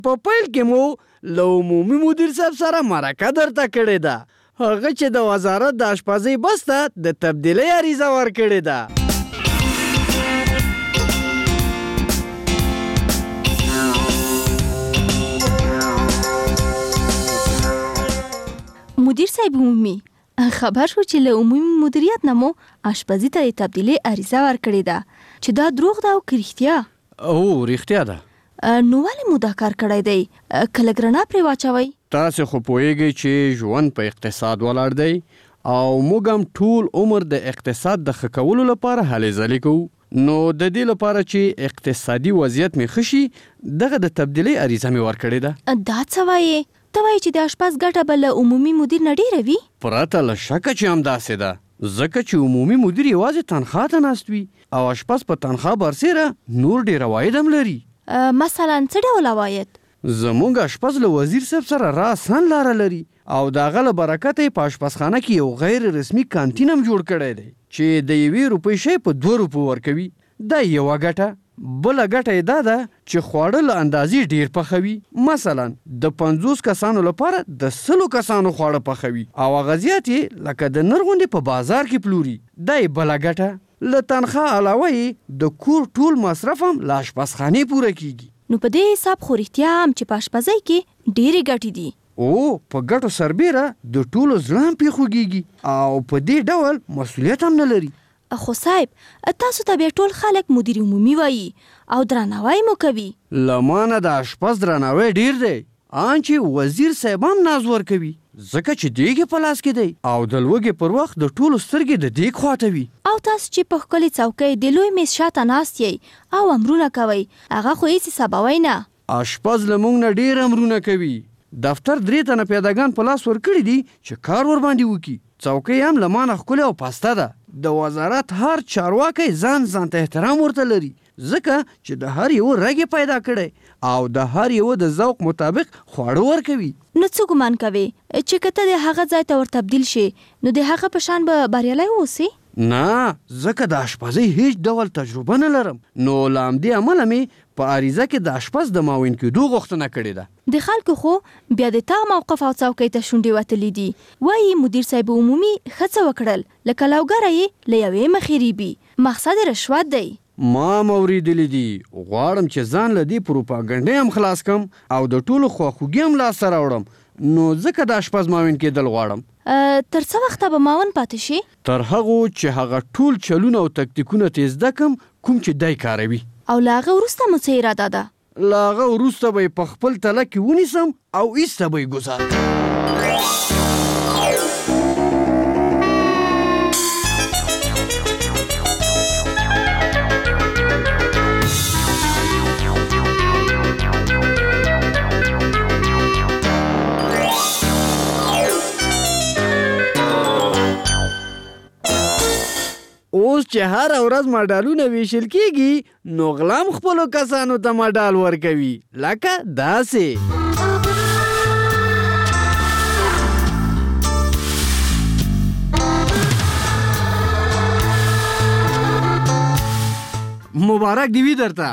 په پیل کې مو له عمومي مدیر صاحب سره مرکه درته کړې ده. هغه چې د وزارت د اشپزۍ بس ته د تبدیلۍ عریضه ورکړې ده. مدیر صاحب عمومي خبر شو چې له عمومي مدیریت نه مو اشپزۍ ته د تبدیلۍ عریضه ورکړې ده چې دا دروغ ده او که رښتیا؟ او رښتیا ده. نو ولې مو دا کار کړی دی؟ که لږ رڼا پرې واچوئ. تاسې خو پوهیږئ چې ژوند په اقتصاد ولاړ دی او موږ هم ټول عمر د اقتصاد د ښه کولو لپاره هلې ځلې کوو. نو د دې لپاره چې اقتصادي وضعیت مې ښه شي دغه د تبدیلۍ عریضه مې ورکړې ده. دا څه وایې؟ ته وایې چې د اشپز ګټه به له عمومي مدیر نه ډېره وي؟ پرته له شکه چې همداسې ده، ځکه چې عمومي مدیر یوازې تنخوا ته ناست وي او اشپز په تنخوا برسېره نور ډېر عواید هم لري. مثلا څه ډول عواید؟ زموږ اشپز له وزیر صاحب سره راسن لاره لري او د هغه له برکته یې په اشپزخانه کې یو غیر رسمي کانتین هم جوړ کړی دی چې د 1 روپۍ شی په 2 روپو ورکوي. دا یوه ګټه. بله ګټه یې دا ده چې خواړه له اندازې ډیر پخوي. مثلا د 50 کسانو لپاره د 100 کسانو خواړه پخوي او هغه زیات یې لکه د نر غوندې په بازار کې پلوري. دا یې بله ګټه. له تنخوا علاوه یې د کور ټول مصرف هم له اشپزخانې پوره کیږي. نو په دې حساب خو رښتیا هم چې په اشپزۍ کې ډېرې ګټې دي. او په ګټو سربیره د ټولو زړه هم پرې خوږېږي او په دې ډول مسؤلیت هم نه لري. خو صاحب تاسو ته بیا ټول خلک مدیر عمومي وایي او درناوی مو کوي. له ما نه د اشپز درناوی ډیر دی. ان چې وزیر صاحب هم ناز ورکوي ځکه چې دیګ په لاس کې دی او د لوږې پر وخت د ټولو سترګې د دیګ خواته وي. او تاسو چې په ښکلې څوکۍ د لوی میز شاته ناست یئ او امرونه کوئ هغه خو هېڅ حسابوئ نه. اشپز له موږ نه ډېر امرونه کوي. دفتر 3 تنه پیادهګان په لاس ورکړي دي چې کار ورباندې وکړي. څوکۍ هم له ما نه ښکلې او پاسته ده. د وزارت هر چارواکی ځان ته احترام ورته لري ځکه چې د هر یو رګ پیدا کړی او د هر یو د ذوق مطابق خواړه ورکوي. نو څه ګمان کوي چې که ته د هغه ځای ته ور تبدیل شي نو د هغه په شان به بریالی واوسې؟ نه، ځکه د اشپزۍ هیڅ ډول تجربه نه لرم. نو له همدې امله مې په عریضه کې د اشپز د معاون کېدو غوښتنه کړې ده. د خلکو خو بیا د تا موقف او څوکۍ ته شونډې وتلي دي. وایي مدیر صاحب عمومي ښه څه وکړل لکه لوګره یې له یوې مخې ریبي. مقصد رشوت دی. ما اوریدلی دي. غواړم چې ځان له دې پروپاګنډۍ هم خلاص کم او د ټولو خواخوږي هم لاسته راوړم. نو ځکه د اشپز معاون کېدل غواړم. تر څه وخته به معاون پاتې شي؟ تر هغو چې هغه ټول چلونه او تکتیکونه تې زده کم کوم چې دی کاروي. او له هغه وروسته مو څه اراده ده؟ له هغه وروسته به یې په خپل تله کې ونیسم او ایسته به یې ګذارم. اوس چې هر ورځ مډالونه ویشل کیږي نو غلام خپلو کسانو ته مډال ورکوي لکه داسې. مبارک دی وي درته.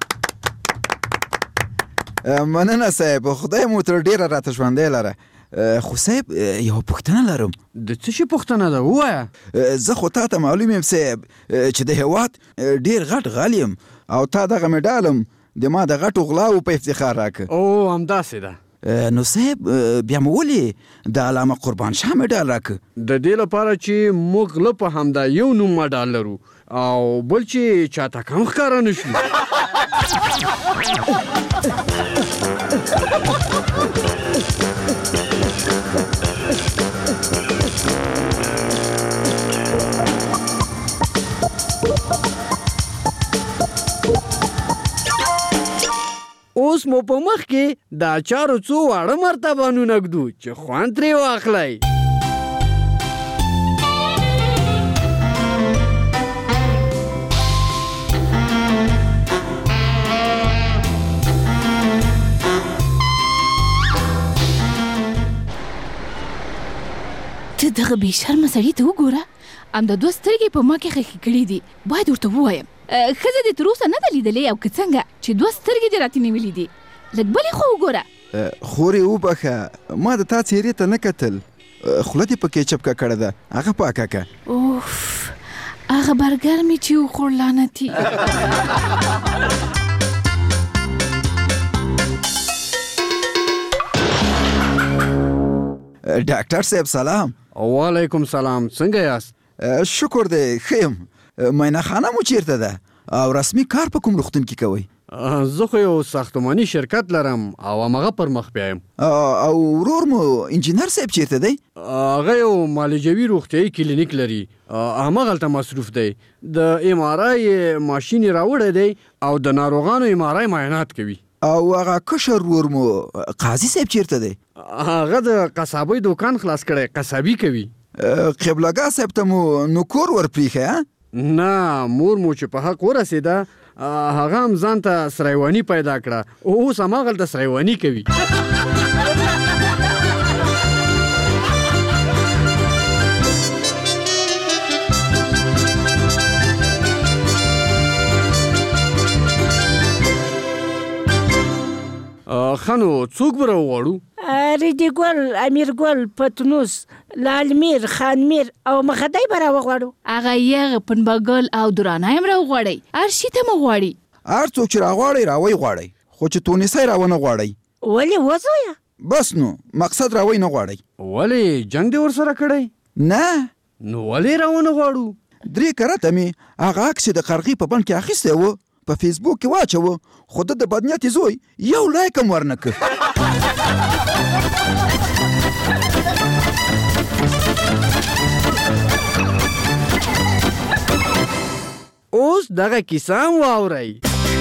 مننه صاحب، خدای مو تر ډیره راته ژوندی لره. خو صاحب یوه پوښتنه لرم. د څه شي پوښتنه ده؟ ووایه. زه خو تا ته معلوم یم صاحب چې د هېواد ډېر غټ غل یم او تا دغه مډالم د ما د غټو غلاو په افتخار راکړه. او همداسې ده. نو صاحب بیا مو ولې د علامه قربان شاه مډال راکړه؟ د دې لپاره چې موږ غله په همدا یو نوم مډال لرو او بل چې چاته کم ښکاره نه شي. اوس مو په مخ کې د اچارو څو واړه مرتبانونه ږدو چې خوند ترې واخلئ. ته دغه بې شرمه سړي ته وګوره، همدا 2 سترګې په ما کې خښې کړي دي. باید ورته ووایم ښځه دې تر اوسه نه ده لیدلې او که څنګه چې 2 سترګې دې راته نیولې دي. لږ بلې خو وګوره. خورې وبخه، ما د تا څېرې ته نه کتل. خوله دې په کیچپ کړه ده، هغه پاکه که. اوف، هغه برګر مې چې وخوړ لعنتي. ډاکټر صاحب سلام. وعلیکم سلام، څنګه یاست؟ شکر دی ښه یم. معاینه خانه مو چیرته ده او رسمي کار په کوم روغتون کې کوئ؟ زه خو یو ساختماني شرکت لرم او همغه پر مخ بیایم. او ورور مو انجینر صاحب چیرته دی؟ هغه یو معالجوي روغتیایي کلینیک لري، همغلته مصروف دی. د ام آر آی ماشین یې راوړی دی او د ناروغانو ام آر آی معاینات کوي. او هغه کشر ورور مو قاضي صاحب چیرته دی؟ هغه د قصابۍ دکان خلاص کړی، قصابي کوي. قبلګاه صاحب ته مو نو کور ورپریښی؟ نه، مور مو چې په حق ورسېده هغه هم ځان ته سرایواني پیدا کړه، اوس هماغلته سرایواني کوي. خانو څوک به راوغواړو؟ ریډي ګل، امیر ګل، پتنوس، لالمیر، خانمیر او مخدی به راوغواړو. هغه یغ، پنبه ګل او درانه هم راوغواړئ. ارشي ته مو غواړي؟ هر څوک چې راغواړئ راوی غواړئ، خو چې تونسۍ راونه غواړئ. ولې وزویه؟ بس نو مقصد راوی نه غواړئ. ولې جنګ دې ورسره کړی؟ نه. نو ولې راونه غواړو؟ 3 کرته مې هغه عکس د قرغې په بند کې اخیستی و، په فیسبوک کې واچوه، خو د بدنیت زوی یو لایک هم ورنه که. اوس دغه کیسه هم واورئ.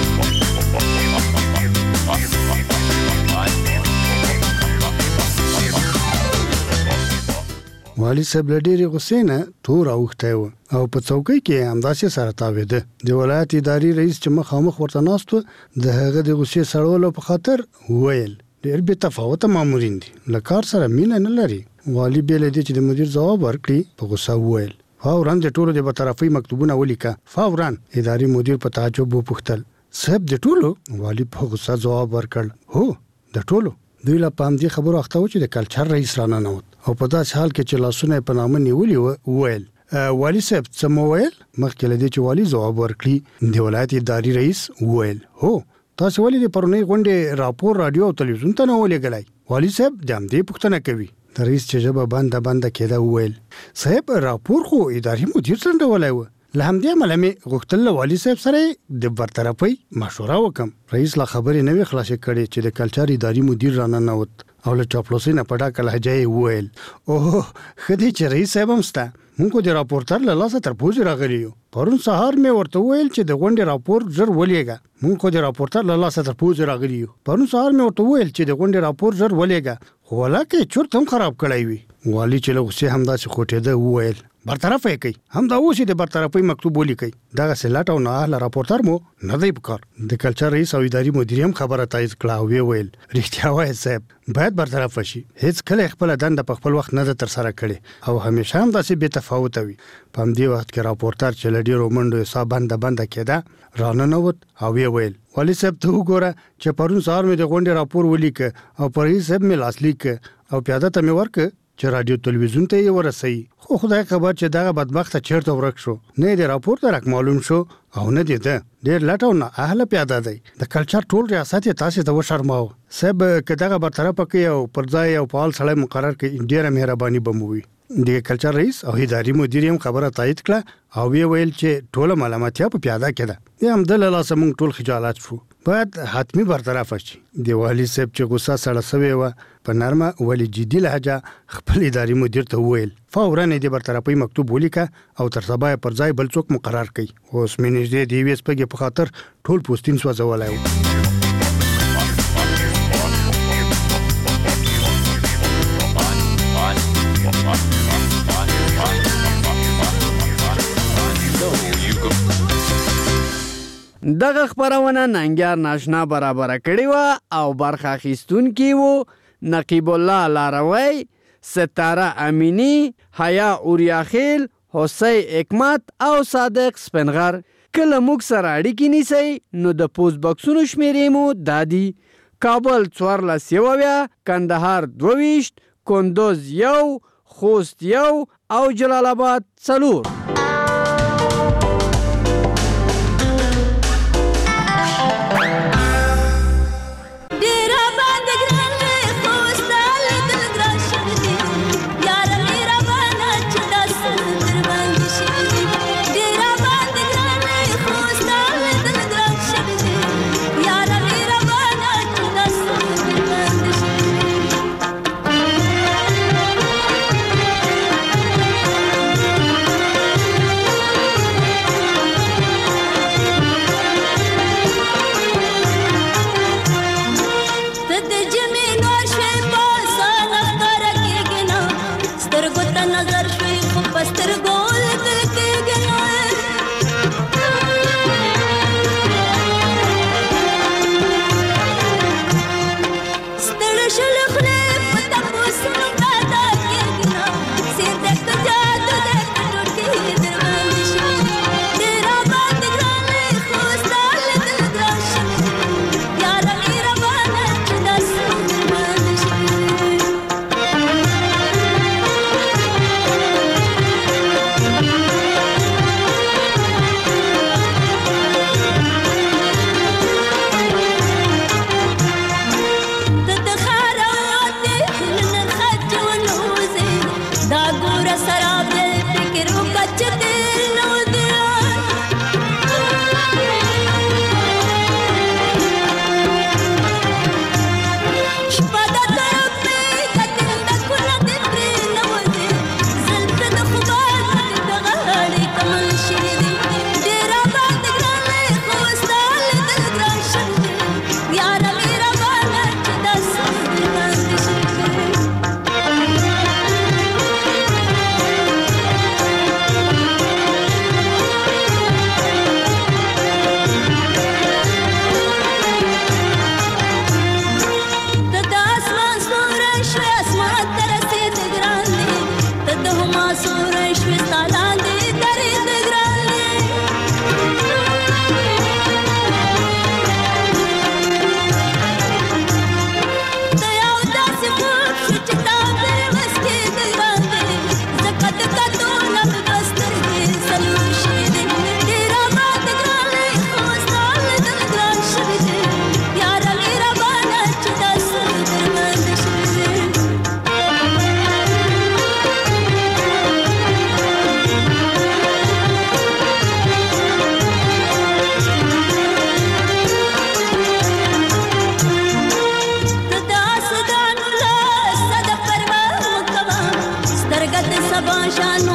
والي صاحب له ډېرې غوسې نه تور اوښتی و او په څوکۍ کې همداسې سره تاوېده. د ولایت اداري رئیس چې مخامخ ورته ناست و، د هغه د غوسې سړولو په خاطر ویل ډېر بې تفاوته مامورین دي، له کار سره مینه نه لري. والي بې له دې چې د مدیر ځواب ورکړي په غوسه وویل فوراً د ټولو د برطرفۍ مکتوبونه ولیکه. فوراً اداري مدیر په تعجب وپوښتل صاحب د ټولو؟ والي په غوسه ځواب ورکړ هو د ټولو. دوی لا په همدې خبرو اخته و چې د کلچر رئیس راننوت او په داسې حال کې چې لاسونه یې په نامه نیولي و ویل والي صاحب څه مو ویل؟ مخکې له دې چې والي ځواب ورکړي د ولایت اداري رئیس وویل هو تاسو ولې د پرونۍ غونډې راپور رادیو او تلویزیون ته نه ولېږلی؟ والي صاحب د همدې پوښتنه کوي. د رئیس چې ژبه بنده کېده وویل صاحب راپور خو اداري مدیر څنډولی و، له همدې امله مې غوښتل له والي صاحب سره د برطرفۍ مشوره وکم. رئیس لا خبرې نه وې خلاصې کړې چې د کلچر اداري مدیر راننوت او له چاپلوسۍ نه په ډاکه لهجه یې وویل اوه ښه دی چې رئیس صاحب هم شته، موږ د راپورټر له لاسه تر پوزې راغلي یو. پرون سهار مې ورته وویل چې د غونډې راپور ژر ولېږه، موږ خو د راپورټر له لاسه تر پوزې راغلي یو. پرون سهار مې ورته وویل چې د غونډې راپور ژر ولېږه، خو ولاکه چورت هم خراب کړی وي. والي چې له غوسې همداسې خوټېده وویل برطرفه یې کوي، همدا اوس یې د برطرفۍ مکتوب ولیکئ. دغسې لټ او نااهله راپورټر مو نه دی پکار. د کلچر رئیس او اداري مدیر هم خبره تایید کړه او ویل رښتیا وایه صاحب باید برطرفه شي، هیڅ کله خپله دنده په خپل وخت نه ده ترسره کړې او همیشه همداسې بې تفاوته وي. په همدې وخت کې راپورټر چې له ډېرو منډو یې ساه بنده کېده راننوت او ویل والي صاحب ته وګوره چې پرون سهار مې د غونډې راپور ولیکه او په رئیس صاحب مې لاسلیک او پیاده ته مې ورکړه چې رادیو تلویزیون ته یې ورسوي، خو خدای خبر چې دغه بدبخته چیرته ورک شو، نه یې د راپور درک معلوم شو او نه دې ده. ډېر لټ او نااهله پیاده دی. د کلچر ټول ریاست یې تاسې ته وشرماوه. صاحب که دغه برطرفه کوي او پر ځای یو فعال سړی مقرر کړي ډېره مهرباني به مو وي. د کلچر رئیس او اداري مدیر هم خبره تایید کړه او ویل چې ټوله ملامتیا په پیاده کې ده. د همده له لاسه موږ ټول خجالت شو، باید حتمی برطرفه شي. د والي صاحب چې غوسه سړه سوې وه په نرمه ولې جدي لهجه خپل اداري مدیر ته وویل فوراً یې د برطرفۍ مکتوب ولیکه او تر سبا یې پر ځای بل څوک مقرر کړي. اوس مې نږدې د یوې سپږې په خاطر ټول پوستین سوځولی و. دغه خبرونه ننګیار ناشنا برابره کړې وه او برخه اخیستونکي وو نقیب الله لاروی، ستاره امینی، حیا اوریاخیل، حسی حکمت او صادق سپنغر. کله موږ سره اړیکې نیسئ نو د پوسټ باکسونو شمیرې مو دا دي کابل 14 کندهار 22 کندوز 1 خوست 1 او جلال آباد 4. شان